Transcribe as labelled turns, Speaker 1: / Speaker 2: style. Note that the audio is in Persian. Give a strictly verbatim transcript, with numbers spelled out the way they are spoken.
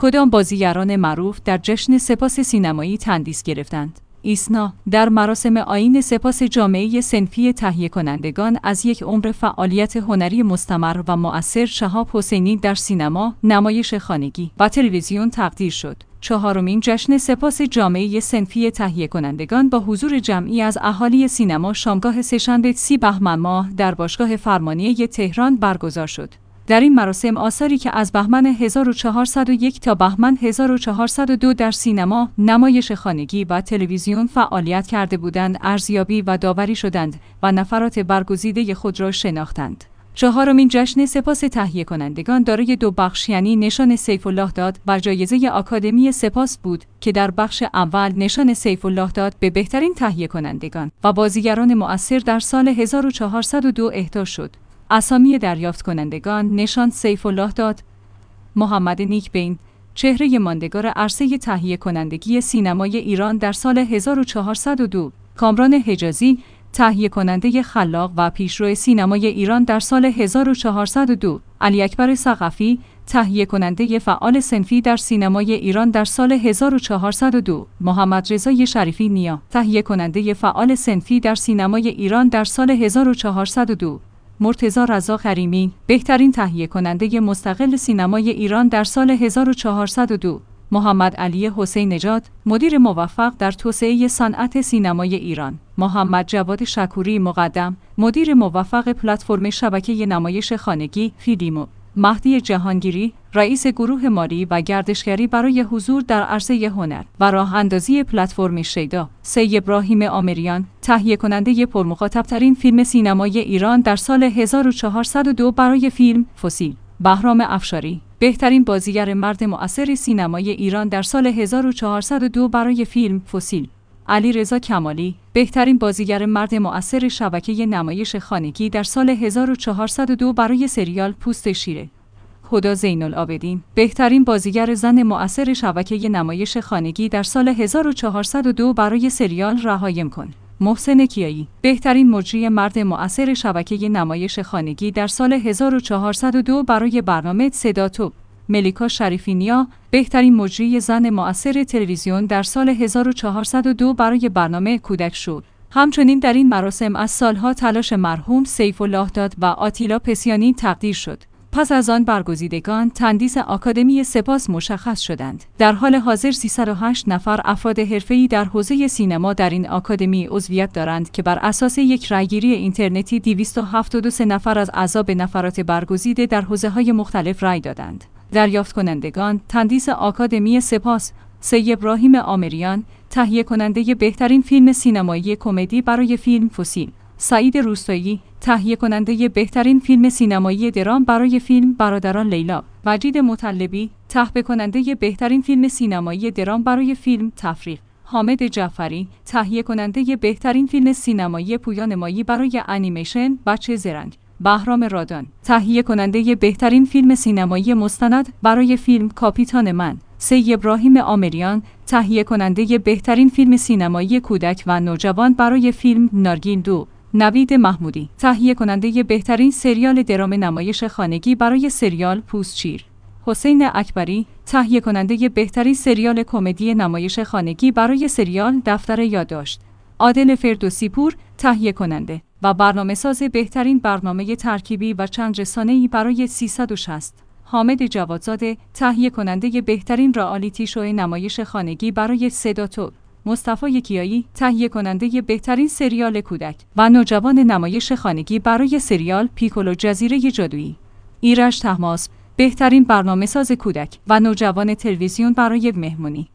Speaker 1: کدام بازیگران معروف در جشن سپاس سینمایی تندیس گرفتند؟ ایسنا در مراسم آیین سپاس جامعه صنفی تهیه کنندگان از یک عمر فعالیت هنری مستمر و مؤثر شهاب حسینی در سینما، نمایش خانگی و تلویزیون تقدیر شد. چهارمین جشن سپاس جامعه صنفی تهیه کنندگان با حضور جمعی از اهالی سینما شامگاه سه‌شنبه سی بهمن ماه در باشگاه فرمانیه تهران برگزار شد. در این مراسم آثاری که از بهمن هزار و چهارصد و یک تا بهمن هزار و چهارصد و دو در سینما، نمایش خانگی و تلویزیون فعالیت کرده بودند، ارزیابی و داوری شدند و نفرات برگزیده خود را شناختند. چهارمین جشن سپاس تهیه کنندگان دارای دو بخش یعنی نشان سیف الله داد و جایزه آکادمی سپاس بود که در بخش اول نشان سیف الله داد به بهترین تهیه کنندگان و بازیگران مؤثر در سال هزار و چهارصد و دو اهدا شد. اسامی دریافت کنندگان: نشان سیف الله داد، محمد نیکبین، چهره ماندگار عرصه تهیه کنندگی سینمای ایران در سال هزار و چهارصد و دو، کامران حجازی، تهیه کننده خلاق و پیشرو سینمای ایران در سال هزار و چهارصد و دو، علی اکبر ثقفی، تهیه کننده فعال صنفی در سینمای ایران در سال هزار و چهارصد و دو، محمد رضا شریفی نیا، تهیه کننده فعال صنفی در سینمای ایران در سال هزار و چهارصد و دو، مرتضی رضا کریمی، بهترین تهیه کننده مستقل سینمای ایران در سال هزار و چهارصد و دو، محمد علی حسین نژاد، مدیر موفق در توسعه صنعت سینمای ایران، محمد جواد شکوری مقدم، مدیر موفق پلتفرم شبکه نمایش خانگی فیلیمو، مهدی جهانگیری، رئیس گروه مالی و گردشگری برای حضور در عرصه هنر و راه اندازی پلتفرم شیدا، سی ابراهیم آمریان، تهیه کننده پرمخاطب‌ترین فیلم سینمای ایران در سال هزار و چهارصد و دو برای فیلم فسیل، بهرام افشاری، بهترین بازیگر مرد مؤثر سینمای ایران در سال هزار و چهارصد و دو برای فیلم فسیل، علی رضا کمالی، بهترین بازیگر مرد مؤثر شبکه نمایش خانگی در سال هزار و چهارصد و دو برای سریال پوست شیره، هدی زین‌العابدین، بهترین بازیگر زن مؤثر شبکه نمایش خانگی در سال هزار و چهارصد و دو برای سریال رهایم کن، محسن کیایی، بهترین مجری مرد مؤثر شبکه نمایش خانگی در سال هزار و چهارصد و دو برای برنامه صدا تو، ملیکا شریفی نیا، بهترین مجری زن مؤثر تلویزیون در سال هزار و چهارصد و دو برای برنامه کودک شو. همچنین در این مراسم از سالها تلاش مرحوم سیف الله داد و آتیلا پسیانی تقدیر شد. پس از آن برگزیدگان تندیس آکادمی سپاس مشخص شدند. در حال حاضر سیصد و هشت نفر افراد حرفه‌ای در حوزه سینما در این آکادمی عضویت دارند که بر اساس یک رأیگیری اینترنتی دویست و هفتاد و سه نفر از اعضا به نفرات برگزیده در حوزه‌های مختلف رأی دادند. دریافت کنندگان: تندیس آکادمی سپاس، سی ابراهیم آمریان، تهیه کننده بهترین فیلم سینمایی کمدی برای فیلم فسیل، سعید روستایی، تهیه کننده بهترین فیلم سینمایی درام برای فیلم برادران لیلا، وجید مطلبی، تهیه کننده بهترین فیلم سینمایی درام برای فیلم تفریق، حامد جعفری، تهیه کننده بهترین فیلم سینمایی پویان مایی برای انیمیشن بچه زرنگ، بهرام رادان، تهیه کننده بهترین فیلم سینمایی مستند برای فیلم کاپیتان من، سی ابراهیم آمریان، تهیه کننده بهترین فیلم سینمایی کودک و نوجوان برای فیلم نارگیل دو، نوید محمودی، تهیه کننده بهترین سریال درام نمایش خانگی برای سریال پوستچیر، حسین اکبری، تهیه کننده بهترین سریال کمدی نمایش خانگی برای سریال دفتر یادداشت، عادل فردوسی پور، تهیه کننده و برنامه‌ساز بهترین برنامه ترکیبی و چند رسانه‌ای برای سیصد و شصت، حامد جوادزاده، تهیه کننده بهترین رئالیتی شو نمایش خانگی برای صدا تو، مصطفی کیایی، تهیه کننده بهترین سریال کودک و نوجوان نمایش خانگی برای سریال پیکولو جزیره جادویی، ایرج طهماسب، بهترین برنامه‌ساز کودک و نوجوان تلویزیون برای مهمونی.